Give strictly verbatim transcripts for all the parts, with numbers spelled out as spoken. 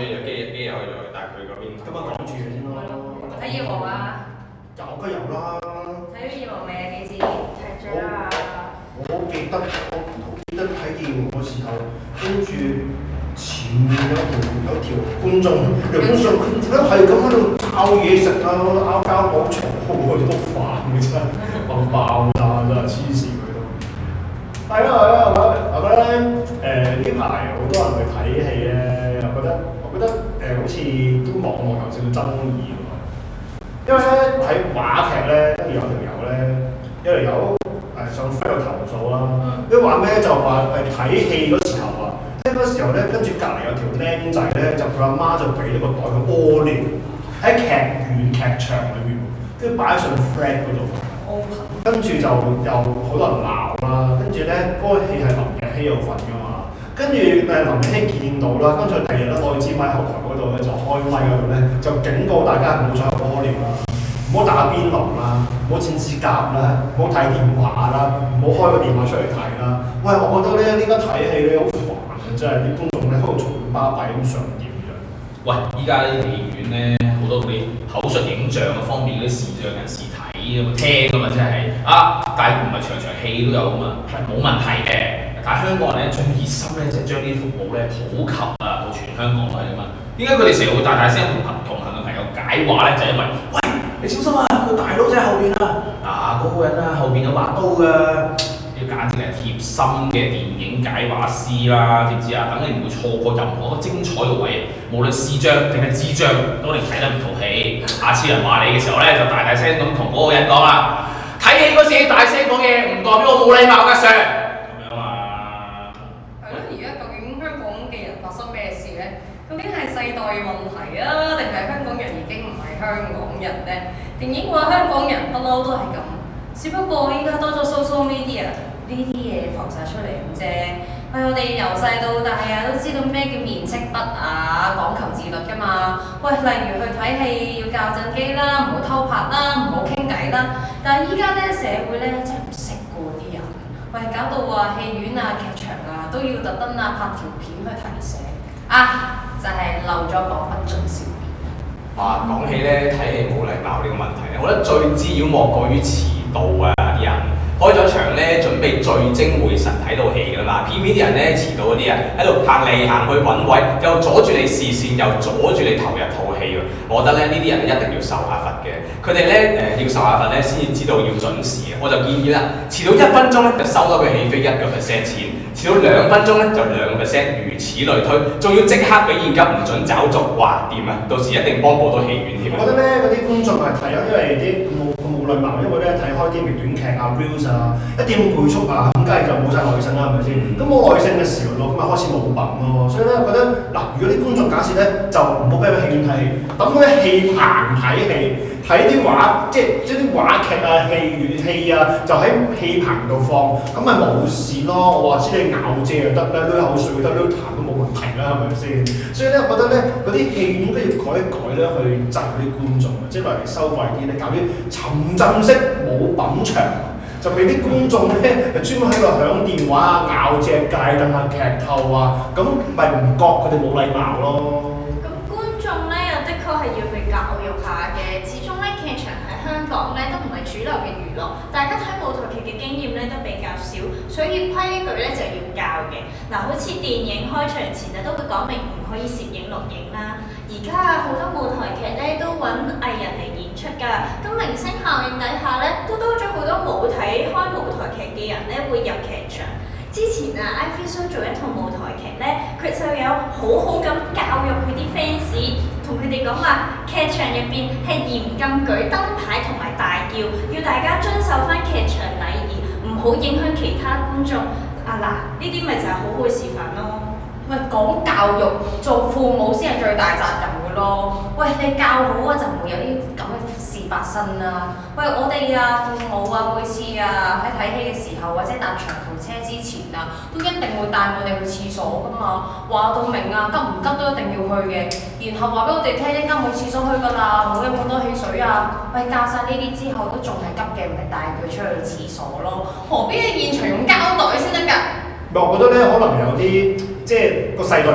有機機又可以嚟，但係佢嗰邊今日講住先咯。 睇葉王啊！ 有梗有啦。 睇咗葉王未啊？幾時？睇咗啦。 我好記得，我好記得睇葉王嗰時候，跟住前面有條有條觀眾，條觀眾佢係咁喺度拗嘢食啊，拗交講嘈，我都煩嘅真係，瞓爆啦真係黐線佢都。係啊係啊，我覺得咧誒呢排好多人去睇戲咧，我覺得我覺得誒、呃、好似都網絡有少少爭議喎。因為咧睇話劇咧，跟住有條友咧，有條友誒上 Facebook 投訴啦，佢話咩就話誒睇戲嗰時候啊，聽嗰時候咧，跟住隔離有條僆仔咧，就佢阿媽就俾呢個袋佢屙尿喺劇院劇場裏邊，跟住擺上 Fred 嗰度，跟住就又好多人鬧啦，跟住咧嗰個戲係林日曦有份㗎嘛，跟住誒林日曦見到啦，跟住第二日咧攞支咪後台嗰度咧就開咪嗰度咧就警告大家唔好再屙尿啦。唔好打邊爐啦，唔好剪指甲啦，唔好睇電話啦，唔好開個電話出嚟睇啦。喂，我覺得咧，呢家睇戲咧好煩啊，真係啲觀眾咧喺度嘈巴閉咁上吊嘅。 喂，依家啲戲院咧好多嗰啲口述影像嘅方面嗰啲視障人士睇咁聽㗎嘛，真係啊！但係唔係場場戲都有㗎嘛，係冇問題嘅。但係香港人咧最熱心咧就係將呢啲服務咧普及啊到全香港都係㗎嘛。點解佢哋成日會大大聲同行同行嘅朋友解話咧？就係因為喂。你小心啊！個大佬仔喺後邊啊！啊，嗰、那個人啊，後邊有把刀㗎，要簡直係貼心嘅電影解話師啦，知唔知啊？等你唔會錯過任何一個精彩嘅位，無論視障定係智障，都一定睇得唔套戲。下次人話你嘅時候咧，就大大聲咁同嗰個人講啦。睇戲嗰時大聲講嘢，唔代表我冇禮貌㗎，Sir。咁樣啊？ 係咯，而家究竟香港嘅人發生咩事咧？究竟係世代問題啊，定係香港人已經唔係香港人咧？電影話香港人不嬲都係咁，只不過依家多咗 social media 呢啲嘢浮晒出嚟咁啫。喂，我哋由細到大啊都知道咩叫面斥筆啊，講求自律㗎嘛。喂，例如去睇戲要校正機啦，唔好偷拍啦，唔好傾偈啦。但係依家咧社會咧真係唔識㗎喎啲人，喂搞到話戲院啊、劇場啊都要特登啊拍條片去提醒啊，就係、是、漏咗講不准笑。 啊，講起咧睇戲冇禮貌呢個問題咧，我覺得最滋擾莫過於遲到啊！啲人開咗場咧，準備聚精會神睇到戲㗎嘛，偏偏啲人咧遲到嗰啲啊，喺度行嚟行去揾位，又阻住你視線，又阻住你投入套戲喎。我覺得咧呢啲人一定要受下罰嘅。佢哋咧誒要受下罰咧，先至知道要準時嘅。我就建議啦，遲到一分鐘咧就收多佢戲飛一個 percent 錢，遲到兩分鐘咧就兩個 percent，如此類推，仲要即刻俾現金，唔準找續。哇掂啊！到時一定幫補到戲院添。 我覺得咧嗰啲觀眾係睇咗，因為啲冇冇禮貌，因為咧睇開啲微短劇啊、reels 啊，一點倍速啊，咁梗係就冇晒耐性啦，係咪先？咁冇耐性嘅時候咯，咁咪開始冇品咯。所以咧，我覺得嗱，如果啲觀眾假設咧就唔好俾佢戲院睇戲，等嗰啲戲棚睇戲，睇啲畫，即係即係啲話劇啊、戲院戲啊，就喺戲棚度放，咁咪冇事咯。我話知你咬蔗就得啦，濺口水得，濺痰都冇問題啦，係咪先？所以咧，我覺得咧嗰啲戲院都要改一改咧，去就啲觀眾啊，即係例如收貴啲咧，搞啲沉浸式冇品場，就俾啲觀眾咧專門喺度響電話啊、咬隻戒凳啊、劇透啊，咁咪唔覺佢哋冇禮貌咯。 咁觀眾咧又的確係要被教育下嘅，始終咧劇場喺香港咧都唔係主流嘅娛樂，大家睇舞台劇嘅經驗咧都比較少，所以規矩咧就要教嘅。嗱，好似電影開場前啊都會講明唔可以攝影錄影啦。而家啊好多舞台劇咧都揾藝人嚟演出㗎，咁明星效應底下咧都多咗好多冇睇開舞台劇嘅人咧會入劇場。之前啊 I V Show 做一套舞台劇咧，佢就有好好咁教育佢啲 fans， 同佢哋講話劇場入邊係嚴禁舉燈牌同埋大叫，要大家遵守翻劇場禮儀，唔好影響其他觀眾。啊嗱，呢啲咪就係好好示範咯。 喂，講教育，做父母先係最大責任嘅咯。喂，你教好啊，就唔會有啲咁嘅事發生啦。喂，我哋啊，父母啊，每次啊喺睇戲嘅時候，或者搭長途車之前啊，都一定會帶我哋去廁所噶嘛。話到明啊，急唔急都一定要去嘅。然後話俾我哋聽，一間冇廁所去㗎啦，唔好飲咁多汽水啊。喂，教晒呢啲之後都仲係急嘅，咪帶佢出去廁所咯。何必喺現場用膠袋先得㗎？ 唔係，我覺得咧，可能有啲即係個世代唔同。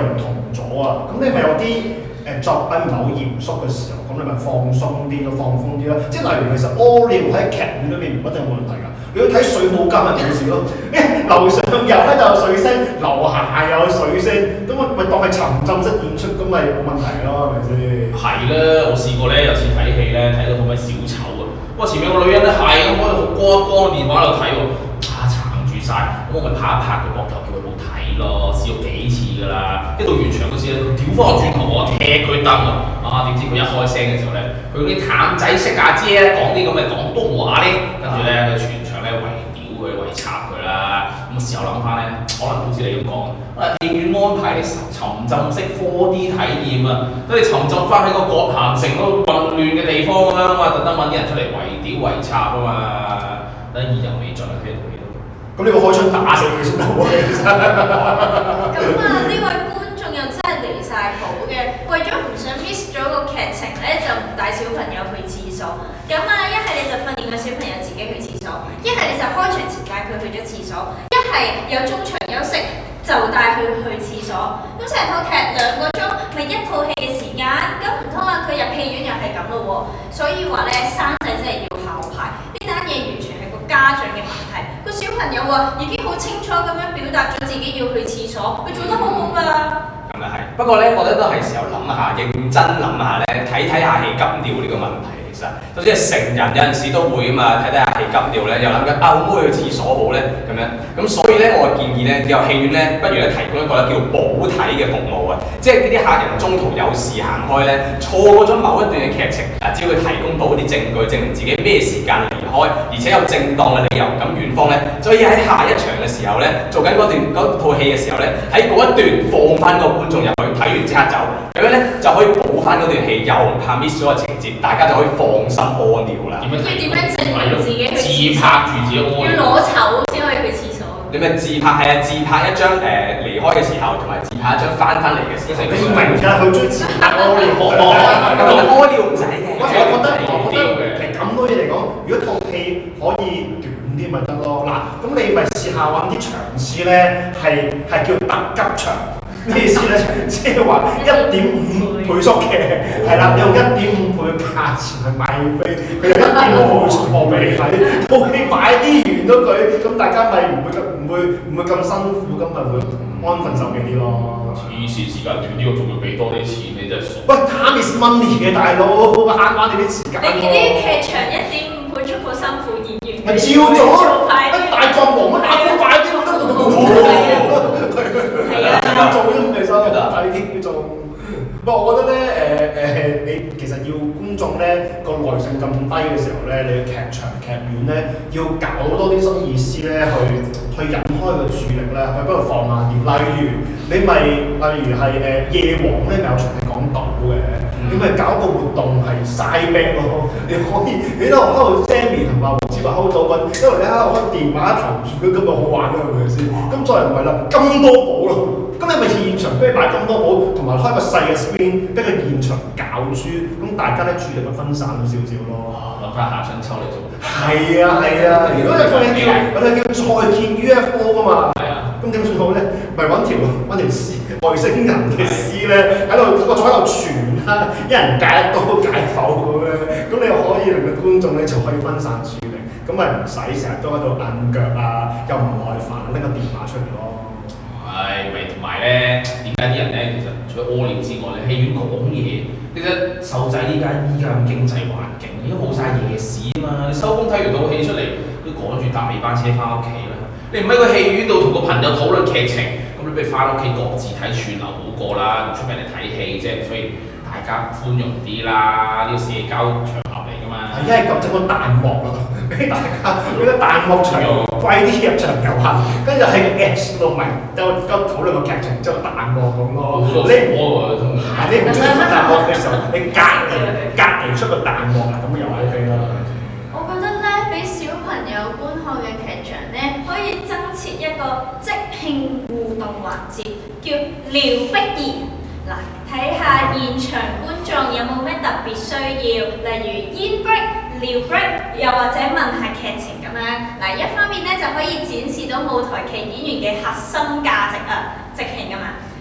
咗啊，咁你咪有啲誒作品唔係好嚴肅嘅時候，咁你咪放鬆啲咯，放風啲咯。即係例如其實屙尿喺劇院裏面唔一定有問題㗎。你要睇水舞間咪冇事咯，樓上又咧就有水聲，樓下又有水聲，咁咪咪當係沉浸式演出，咁咪冇問題咯，係咪先？ 係啦，我試過咧，有次睇戲咧，睇嗰套咩小丑啊，哇！前面個女人咧係咁喺度光一光電話喺度睇喎，啊撐住晒，咁我咪拍一拍佢膊頭，叫佢冇睇咯，試過幾次㗎啦，一到完場嗰時咧，佢調翻個轉頭，我踢佢燈啊，啊點知佢一開聲嘅時候咧，佢嗰啲淡仔識阿姐咧講啲咁嘅廣東話咧，跟住咧佢全場咧圍屌佢圍插佢啦，咁時候諗翻咧，可能好似你咁講，啊電影院安排你沉浸式 四 D 體驗啊，等你沉浸翻喺個葛咸城嗰個混亂嘅地方咁樣啊，特登揾啲人出嚟圍屌圍插啊嘛，等意猶未盡啊喺度喺度。 咁你個開槍打死佢先得喎，其實。 咁啊，呢位觀眾又真係離晒譜嘅，為咗唔想 miss 咗個劇情咧，就唔帶小朋友去廁所。咁啊，一係你就訓練個小朋友自己去廁所，一係你就開場前帶佢去咗廁所，一係有中場休息就帶佢去廁所。咁成套劇兩個鐘，咪一套戲嘅時間，咁唔通啊佢入戲院又係咁咯喎。所以話咧，生仔真係要考牌，呢單嘢完全係個家長嘅問題。個小朋友啊已經好清楚咁樣表達咗自己要去廁所，佢做得好好㗎。 咁啊係，不過咧，我覺得都係時候諗下，認真諗下咧，睇睇下戲急尿呢個問題。其實，就算係成人有陣時都會啊嘛，睇睇下戲急尿咧，又諗緊啊，可唔可以去廁所好咧？咁樣，咁所以咧，我建議咧，有戲院咧，不如咧提供一個咧叫補體嘅服務啊，即係呢啲客人中途有事行開咧，錯過咗某一段嘅劇情，啊，只要佢提供到啲證據證明自己咩時間離開，而且有正當嘅理由，咁院方咧，所以喺下一場嘅時候咧，做緊嗰段嗰套戲嘅時候咧，喺嗰一段放翻個觀眾入去，睇完即刻走，咁樣咧就可以補翻嗰段戲，又唔怕 miss 咗個情節，大家就可以放心屙尿啦。 要點樣證明自己去廁所？ 自拍住自己屙尿。 要攞籌先可以去廁所。 你咪自拍係啊，自拍一張誒、呃、離開嘅時候，同埋自拍一張翻返嚟嘅時候。 你明㗎，佢中意自拍屙尿。 咁屙尿唔使嘅。 我覺得，我覺得其實咁多嘢嚟講，如果套戲可以短啲咪得咯。嗱，咁你咪試下揾啲場次咧，係係叫特急場。咩意思咧？即係話一點五倍速嘅，係啦，你用一點五倍嘅價錢去買飛，佢有一點五倍速我俾你睇，套戲快啲完咗佢，咁大家咪唔會咁唔會唔會咁辛苦，咁咪會安分守己啲咯。 黐線時間短啲，我仲要俾多啲錢，你真係傻。 喂 ，time is money 嘅大佬，慳翻你啲時間你見啲劇場一點五倍速好辛苦，演員咪照做咯，一大狀王乜打工快啲，我都都都係啊，做都唔係收，快啲做。不過我覺得咧，誒誒，你其實要觀眾咧個耐性咁低嘅時候咧，你嘅劇場劇院咧要搞多啲新意思咧，去去引開個注意力咧，去嗰度放慢啲。例如你咪例如係誒夜王咧，咪有場係講賭嘅，你咪搞個活動係晒啤咯。你可以你喺度喺度 Sammy 同埋黃子華開賭品，因為你喺度開電話投注，咁咪好玩啦，係咪先？咁再唔係啦，金多寶咯。咁你咪現場俾佢擺咁多寶，同埋開個細嘅 screen，俾佢現場教書，咁大家咧注意力咪分散咗少少咯。 諗翻夏春秋嚟做。 係啊係啊，如果有套嘢叫我哋叫再見 U F O 噶嘛，咁點算好咧？咪揾條揾條絲外星人嘅絲咧，喺度個座喺度傳啦，一人解一刀解剖咁樣，咁你又可以令到觀眾咧就可以分散注意力，咁咪唔使成日都喺度摁腳啊，又唔耐煩拎個電話出嚟咯。 係，咪同埋咧？點解啲人咧？其實除咗屙尿之外咧，戲院講嘢，其實瘦仔呢間依家咁經濟環境，已經冇晒夜市啊嘛！你收工睇完套戲出嚟，都趕住搭尾班車翻屋企啦。你唔喺個戲院度同個朋友討論劇情，咁你不如翻屋企各自睇串流好過啦，唔出名嚟睇戲啫。所以大家寬容啲啦，呢個社交場合嚟㗎嘛。 係因為咁整個彈幕啦，俾大家俾個彈幕場貴啲入場遊客，跟住喺個 Apps 度咪就就討論個劇情，之後彈幕咁咯。你唔係你唔中意個彈幕嘅時候，你隔離隔離出個彈幕啊，咁又 O K 啦。 我覺得咧，俾小朋友觀看嘅劇場咧，可以增設一個即興互動環節，叫撩逼兒。嗱，睇下現場觀眾有冇咩特別需要，例如煙 break、撩 break， 又或者問下劇情咁樣。嗱，一方面咧就可以展示到舞台劇演員嘅核心價值啊，即興㗎嘛。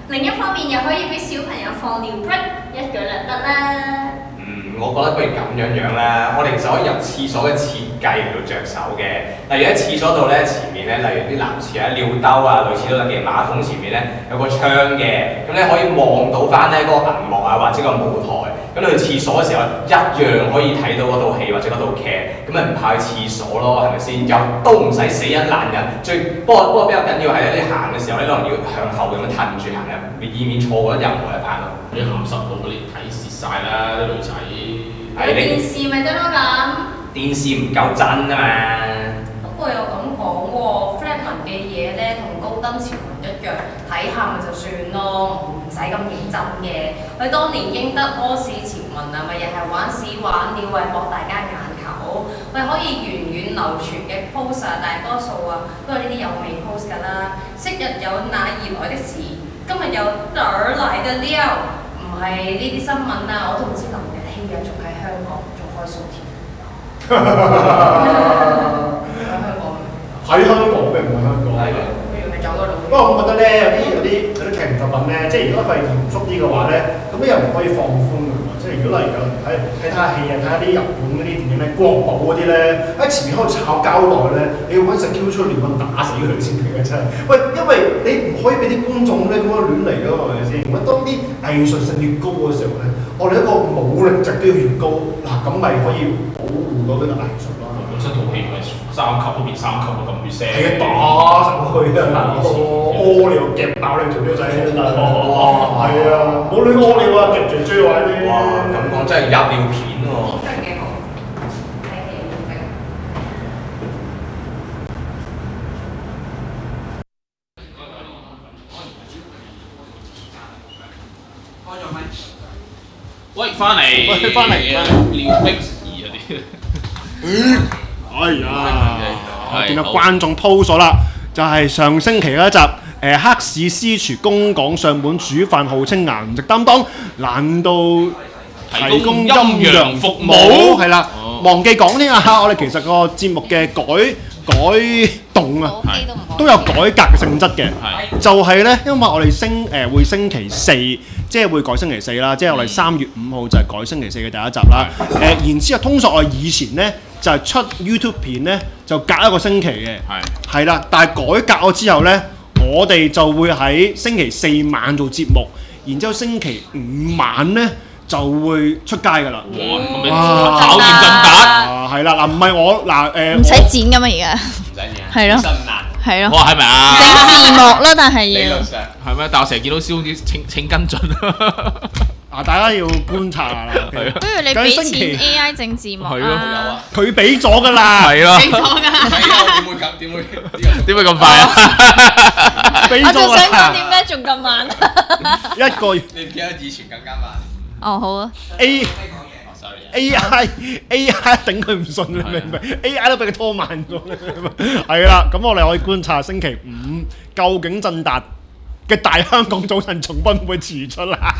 另一方面又可以俾小朋友放尿 break， 一舉兩得啦。 嗯，我覺得不如咁樣樣啦，我哋就可以由廁所嘅設計嚟到着手嘅。例如喺廁所度咧，前面咧，例如啲男廁啊、尿兜啊，類似都得嘅。馬桶前面咧有個窗嘅，咁咧可以望到翻咧嗰個銀幕啊，或者個舞台。咁你去廁所嘅時候，一樣可以睇到嗰套戲或者嗰套劇，咁咪唔怕去廁所咯，係咪先？又都唔使死一爛人。最不過不過比較緊要係咧，你行嘅時候咧，可能要向後咁樣褪住行嘅，以免錯過任何一 part 咯。 啲鹹濕佬嗰啲睇蝕晒啦，啲女仔。 有電視咪得咯咁。 電視唔夠真啊嘛。 不過又咁講喎 ，Flatman 嘅嘢咧同高登潮文一樣，睇下咪就算咯，唔使咁認真嘅。佢當年英德屙屎潮文啊，咪又係玩屎玩尿，為博大家眼球。佢可以源遠流傳嘅 post 啊，大多數啊都係呢啲有味 post 㗎啦。昔日有那而來的事，今日有哪兒來的料？唔係呢啲新聞啊，我都唔知林日曦啊，仲喺香港仲開 show 添。喺香港。 喺香港嘅唔係香港。 係嘅。 佢要咪走嗰度。 不過我覺得咧，有啲有啲有啲劇情作品咧，即係如果佢係嚴肅啲嘅話咧，咁你又唔可以放寬㗎喎。即係如果例如有睇睇睇下戲啊，睇下啲日本嗰啲電影咧，國寶嗰啲咧，喺前面喺度炒膠袋咧，你要揾隻 Q 出嚟咁打死佢先得嘅真係。喂，因為你唔可以俾啲觀眾咧咁樣亂嚟㗎嘛，係咪先？咁當啲藝術性越高嘅時候咧，我哋一個武力值都要越高，嗱咁咪可以保護到呢個藝術咯。 本身套戲咪三級都變三級咯，咁血腥。 係啊，打上去啊！屙尿夾爆你條腰仔真係，係啊！冇亂屙尿啊，夾住追位啲。 哇！咁講真係入尿片喎。 真係幾好，睇戲好睇。 喂，翻嚟。 喂返嚟廖碧兒嗰啲。 哎呀！我見到好觀眾 post 咗啦，就係上星期嗰一集，誒黑市私廚公講上門煮飯，號稱顏值擔當，難道提供陰陽服務？係啦，忘記講添啊！我哋其實個節目嘅改改動啊，都有改革嘅性質嘅，就係咧，因為我哋星誒會星期四。即係會改星期四啦，即係我哋三月五號就係改星期四嘅第一集啦。誒、呃，然之後通常我哋以前咧就係、是、出 YouTube 片咧就隔一個星期嘅，係係啦。但係改革咗之後咧，我哋就會喺星期四晚做節目，然之後星期五晚咧就會出街㗎啦。 哇！咁你考驗陣達啊，係啦，嗱唔係我嗱誒， 唔使剪㗎嘛而家， 唔使嘅。 係咯，係咯。 哇，係咪啊？ 整字幕咯，但係要。 係咩？但我成日見到燒啲請請跟進啊！大家要觀察下啦。 不如你俾錢 A I 整字幕啊！ 佢俾咗㗎啦。 係咯。 俾咗㗎。 點會咁？點會點會咁快啊？ 俾我就咗想講點解仲咁慢。 一個月。 你唔記得以前更加慢？ 哦，好啊。 A A I A I 頂佢唔順，你明唔明 ？A I 都俾佢拖慢咗，係啦。咁我哋可以觀察星期五究竟振達嘅大香港早晨重溫會唔會遲出啦？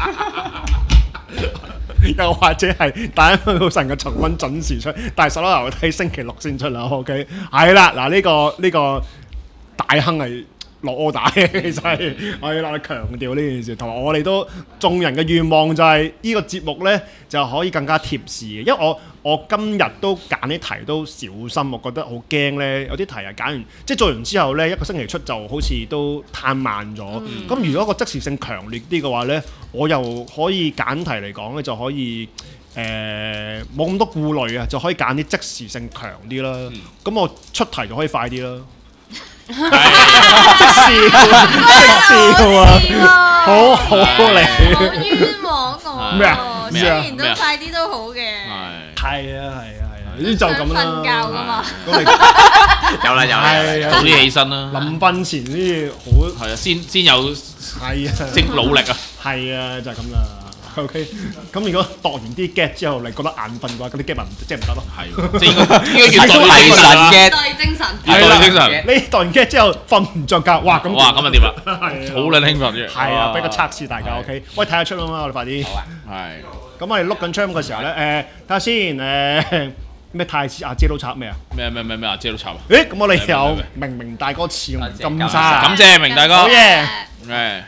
又或者係大香港早晨嘅重溫準時出，但係手攞樓梯星期六先出啦。OK， 係啦，嗱呢個呢個大亨係落 order 嘅，其實係係啦，強調呢件事，同埋我哋都眾人嘅願望就係呢個節目咧就可以更加貼士嘅，因為我我今日都揀啲題都小心，我覺得好驚咧，有啲題啊揀完即係做完之後咧一個星期出就好似都太慢咗。咁、嗯、如果個即時性強烈啲嘅話咧，我又可以揀題嚟講咧就可以誒冇咁多顧慮啊，就可以揀啲即時性強啲啦。咁、嗯、我出題就可以快啲啦。即笑，即笑啊！好好你， 好冤枉我咩啊？ 雖然都快啲都好嘅， 係啊係啊係啊，呢就咁啦。 瞓覺㗎嘛， 有啦有啦，早啲起身啦。 臨瞓前先好係啊，先先有係啊， 即努力啊。 係啊，就係咁啦。OK，咁如果度完啲 get 之後，你覺得眼瞓嘅話，嗰啲 get 咪唔即係唔得咯。係，即係應該應該越度越精神嘅。 對精神， 越度越精神。 你度完 get 之後瞓唔着覺，哇咁哇咁啊點啊？ 係啊， 好撚興奮嘅。 係啊，俾個測試大家 OK。喂，睇下出啊嘛，我哋快啲。好啊。係。咁我哋碌緊 charm 嘅時候咧，誒睇下先誒咩太子阿姐都插咩啊？ 咩咩咩咩阿姐都插啊？ 誒咁我哋有明明大哥賜我金沙， 感謝明大哥。 好嘢。 誒。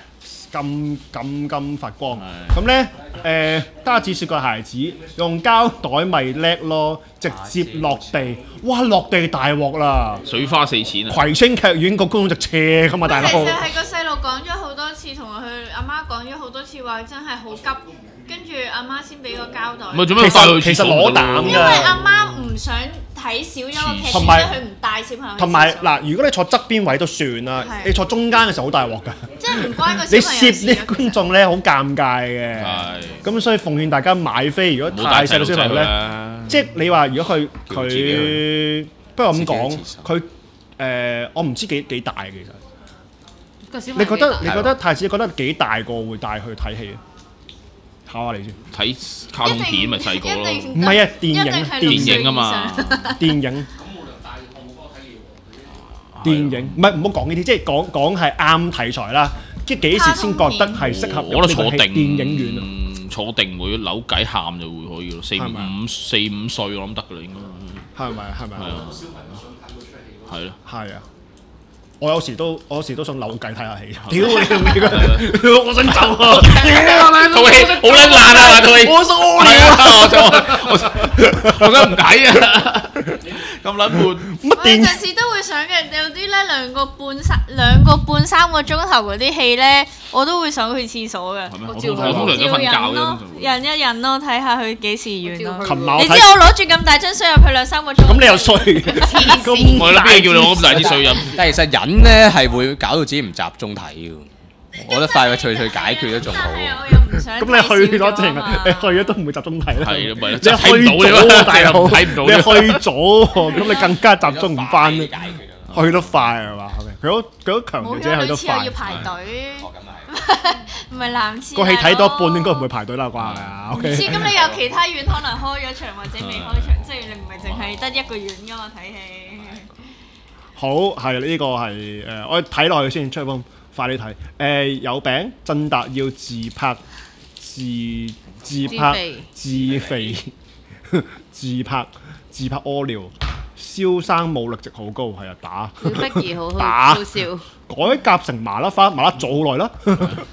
金金金發光。咁咧誒，他只是個孩子，用膠袋咪叻咯，直接落地，哇落地大鑊啦！ 水花四濺啊！ 葵青劇院個觀眾就斜㗎嘛，大佬。 其實係個細路講咗好多次，同佢阿媽講咗好多次話，真係好急。跟住阿媽先俾個膠袋。 咪做咩帶佢其實攞膽㗎。 因為阿媽唔想睇少咗個劇，所以佢唔帶小朋友。 同埋嗱，如果你坐側邊位都算啦，你坐中間嘅時候好大鑊㗎。 即係唔關個小朋友事。 你攝啲觀眾咧好尷尬嘅。咁所以奉勸大家買飛，如果太細嘅小朋友咧，即係你話如果佢佢，不過咁講，佢誒我唔知幾幾大其實。你覺得你覺得太子覺得幾大個會帶去睇戲啊？考下你先。睇卡通片咪細個咯。唔係啊，電影電影啊嘛，電影。咁冇理由帶我冇哥睇你喎。電影唔係唔好講呢啲，即係講講係啱題材啦。即係幾時先覺得係適合入呢個電影院啊？ 坐定會扭計喊就會可以咯，四五四五歲我諗得㗎啦應該。係咪係咪？係啊。係咯。係啊。我有時都我有時都想扭計睇下戲。屌你咁嘅，我想走啊！套戲好撚爛啊！套戲我想屙尿啊！我想我想唔睇啊！咁撚悶。 我有陣時都會想嘅，有啲咧兩個半三兩個半三個鐘頭嗰啲戲咧，我都會想去廁所嘅。 我通常都瞓覺啫。 忍一忍咯，睇下佢幾時完咯。 琴晚你知我攞住咁大樽水入去兩三個鐘。 咁你又衰嘅。咁我諗邊個叫你攞咁大支水飲？ 但係其實忍咧係會搞到自己唔集中睇嘅。我覺得快快脆脆解決都仲好。 咁你去咗淨係你去咗都唔會集中睇啦。 係咯，咪你去咗大佬睇唔到。 你去咗，咁你更加集中唔翻。去得快係嘛？佢好佢好強調自己去得快。 要排隊。唔係男廁。 個戲睇到一半應該唔會排隊啦啩係啊？ 唔知咁你有其他院可能開咗場或者未開場，即係你唔係淨係得一個院㗎嘛睇戲。 好係呢個係誒，我睇落去先，出風快啲睇。誒有餅，振達要自拍自自拍自肥自拍自拍屙尿。蕭生武力值好高，係啊打小碧兒好打好笑， 改夾成麻甩花，麻甩咗好耐啦。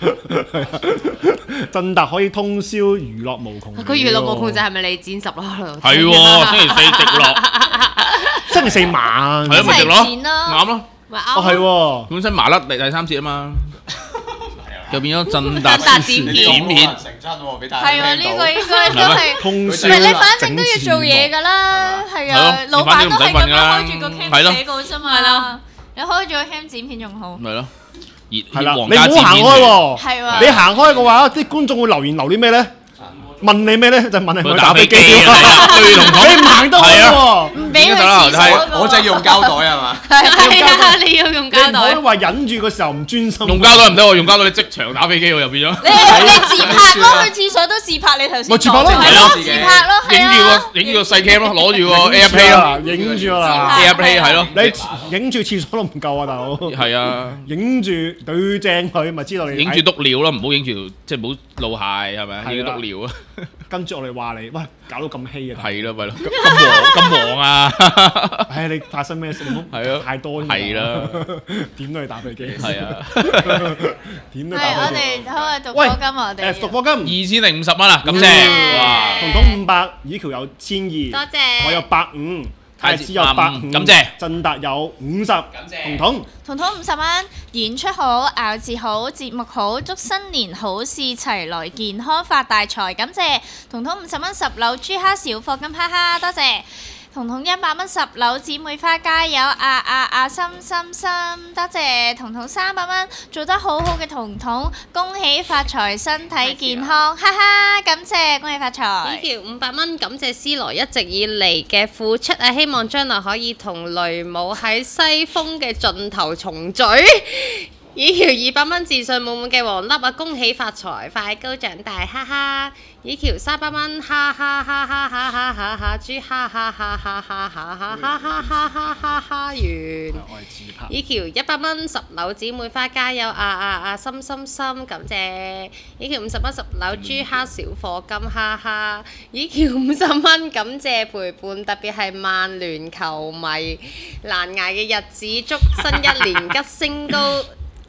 振達可以通宵娛樂無窮。 佢娛樂無窮就係咪你剪十咯？ 係喎，星期四直落， 星期四晚係咯咪直落，啱咯。 哦係喎， 本身麻甩第第三節啊嘛。就變咗振達剪片， 係啊！呢個應該都係，唔係你反正都要做嘢㗎啦，係啊，老闆都係咁樣開住個 cam 寫稿啫嘛，你開住個 cam 剪片仲好。 咪咯，熱係啦， 熱你唔好行開喎， 係喎， 你行開嘅話，啲觀眾會留言留啲咩咧？問你咩咧？就問你去打飛機啊！ 你唔行得開喎， 唔俾佢廁所， 我就用膠袋係嘛？ 係啊，你要用膠袋。 你唔可以話忍住個時候唔專心。 用膠袋唔得喎，用膠袋你即場打飛機喎，又變咗。 你你自拍咯，去廁所都自拍，你頭先。 咪自拍咯， 係咯，自拍咯，係啊。 影住個影住個細 cam 咯，攞住個 AirPlay 咯， 影住啦 ，AirPlay 係咯。 你影住廁所都唔夠啊，大佬。 係啊， 影住對正佢，咪知道你。 影住篤尿咯，唔好影住即係唔好露械係咪啊？影篤尿啊！ 跟住我哋話你，喂，搞到咁稀啊！ 係咯，咪咯，咁黃咁黃啊！ 唉，你發生咩事？ 係咯， 太多係啦， 點都要打飛機。 係啊， 點都打飛機。 係我哋好啊，讀課金我哋。 誒，讀課金二千零五十蚊啊，感謝！哇， 彤彤五百，以橋有千二， 多謝。 我有百五，太子有百五， 感謝。 振達有五十，感謝。彤彤。 彤彤五十蚊，演出好，咬字好，節目好，祝新年好事齊來，健康發大財，感謝。彤彤五十蚊十樓豬蝦小課金，哈哈，多謝。彤彤一百蚊十樓姊妹花加油，啊啊啊心心心，多謝。彤彤三百蚊做得好好嘅彤彤，恭喜發財，身體健康，哈哈，感謝，恭喜發財。 呢條五百蚊感謝思來一直以嚟嘅付出啊！希望將來可以同雷姆喺西風嘅盡頭重聚。以條二百蚊自信滿滿嘅黃粒啊！恭喜發財，快高長大，哈哈！以條三百蚊，哈哈哈哈哈哈哈哈豬哈哈哈哈哈哈哈哈哈哈哈哈完。以條一百蚊十樓姊妹花加油啊啊啊心心心感謝。以條五十蚊十樓豬蝦小課金哈哈。以條五十蚊感謝陪伴，特別係曼聯球迷難捱嘅日子，祝新一年吉星高。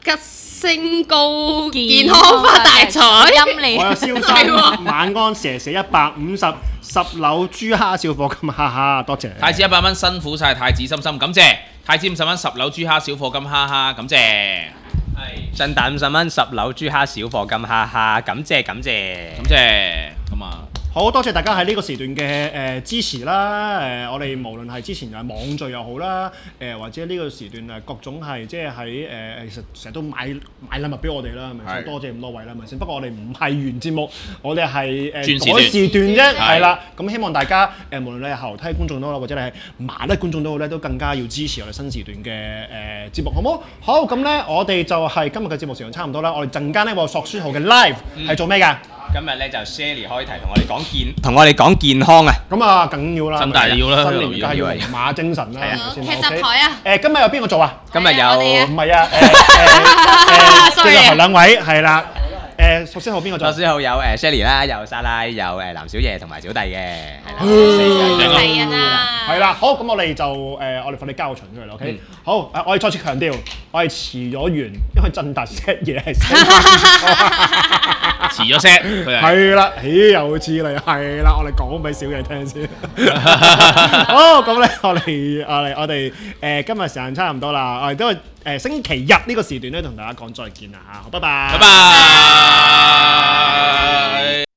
吉升高，健康發大財， 陰你。 我有蕭生，晚安蛇蛇一百五十十樓豬蝦小貨金，哈哈，多謝。 太子一百蚊，辛苦晒太子心心，感謝。太子五十蚊，十樓豬蝦小貨金，哈哈，感謝。係。 震蛋五十蚊，十樓豬蝦小貨金，哈哈，感謝感謝感謝。咁啊。 好多謝大家喺呢個時段嘅誒、呃、支持啦！誒、呃，我哋無論係之前誒網聚又好啦，誒、呃、或者呢個時段誒各種係即係喺誒其實成日都買買禮物俾我哋啦，係咪先？多謝咁多位啦，係咪先？不過我哋唔係原節目，我哋係誒改時段啫，係啦。咁希望大家誒、呃、無論你係後梯觀眾都好，或者你係麻甩觀眾都好咧，都更加要支持我哋新時段嘅誒、呃、節目，好唔好？好，咁咧，我哋就係今日嘅節目時間差唔多啦。我哋陣間呢個索書號嘅 live 係做咩㗎？ 今日咧就 Shelly 開題同我哋講健，同我哋講健康啊！ 咁啊，梗要啦， 真大要啦， 新年梗係要龍馬精神啦，係咪先？ 劇集台啊！ 誒，今日有邊個做啊？ 今日有唔係啊？誒誒誒，劇集台兩位係啦。誒，索書號邊個做？ 索書號有誒 Shelly 啦，有莎拉，有誒藍小爺同埋小弟嘅，係啦， 係人啊！ 係啦，好，咁我哋就誒，我哋快啲交個場出嚟啦 ，OK？好，誒，我哋再次強調，我係遲咗完，因為震達 set 嘢係 set 遲咗 set，佢係係啦，豈有此理？係啦，我哋講俾小爺聽先。好，咁咧，我哋我哋我哋誒今日時間差唔多啦，我哋都係誒星期日呢個時段咧，同大家講再見啦嚇，好，拜拜。 拜拜。